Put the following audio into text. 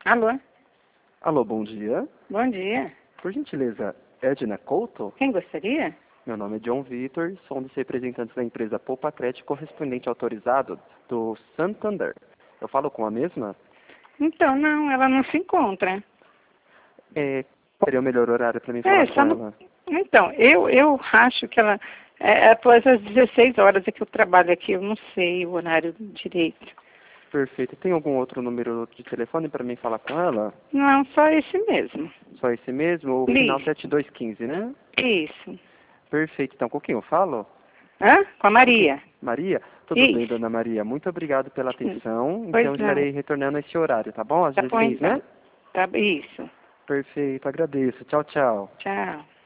Alô? Alô, bom dia. Bom dia. Por gentileza, Edna Couto? Quem gostaria? Meu nome é John Vitor, sou um dos representantes da empresa Poupa Crédito, correspondente autorizado do Santander. Eu falo com a mesma? Então, não, ela não se encontra. Qual seria o melhor horário para mim falar com ela? Então, eu acho que ela... após as 16 horas é que eu trabalho aqui, eu não sei o horário direito. Perfeito. Tem algum outro número de telefone para mim falar com ela? Não, só esse mesmo. Só esse mesmo? O final 7215, né? Isso. Perfeito. Então, com quem eu falo? Hã? Com a Maria. Maria? Tudo Isso. bem, dona Maria. Muito obrigado pela atenção. Pois Então, estarei retornando a esse horário, tá bom? Às Tá bom, 16, então. né? Tá, isso. Perfeito. Agradeço. Tchau, tchau. Tchau.